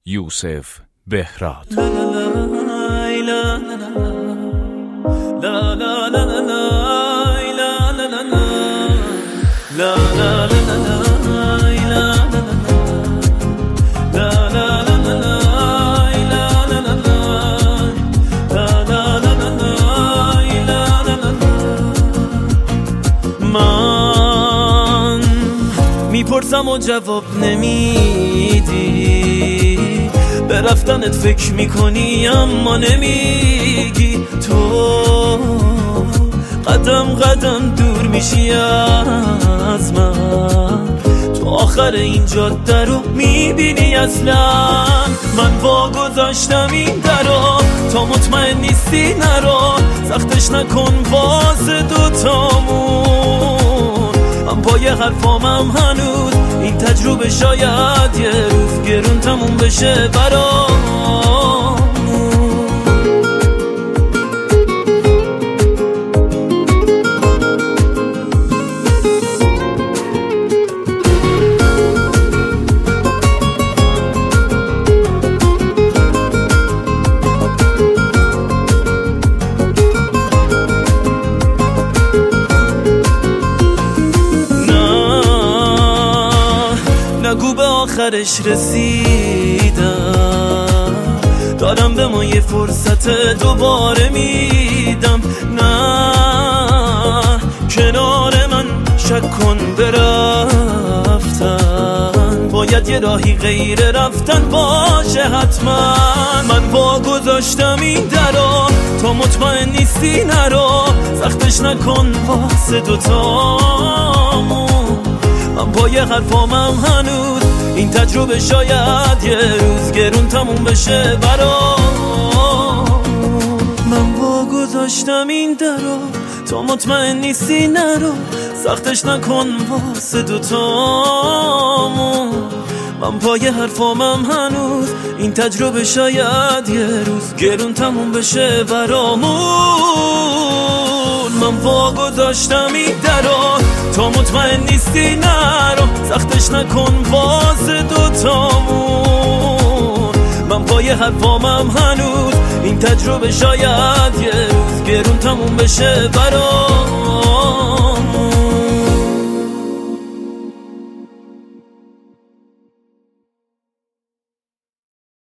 یوسف بهراد. من میپرسم و جواب نمیدی، به رفتنت فکر میکنی اما نمیگی. تو قدم قدم دور میشی از من، تو آخر این جاده رو میبینی اصلا. من وا گذاشتم این درو، تا مطمئن نیستی نرو، سختش نکن واسه دوتامون. من پای حرفامم هنوز، این تجربه شاید یه روز گرون تموم بشه برام. نگو به آخرش رسیدم، دارم به ما یه فرصت دوباره میدم. نه کنار من شک کن برفتن، باید یه راهی غیر رفتن باشه حتما. من با گذاشتم این درو، تا مطمئن نیستی نرو، سختش نکن واسه دوتامون. من پای حرفامم هنوز، این تجربه شاید یه روز گرون تموم بشه برام. من با گذاشتم این درو، تا مطمئن نیستی نرو، سختش نکن واسه دوتامون. من پای حرفامم هنوز، این تجربه شاید یه روز گرون تموم بشه برامون. من وا گذاشتم این درو، تا مطمئن نیستی نرو، سختش نکن واسه دوتامون. من پای حرفامم هنوز، این تجربه شاید یه روز گرون تموم بشه برام.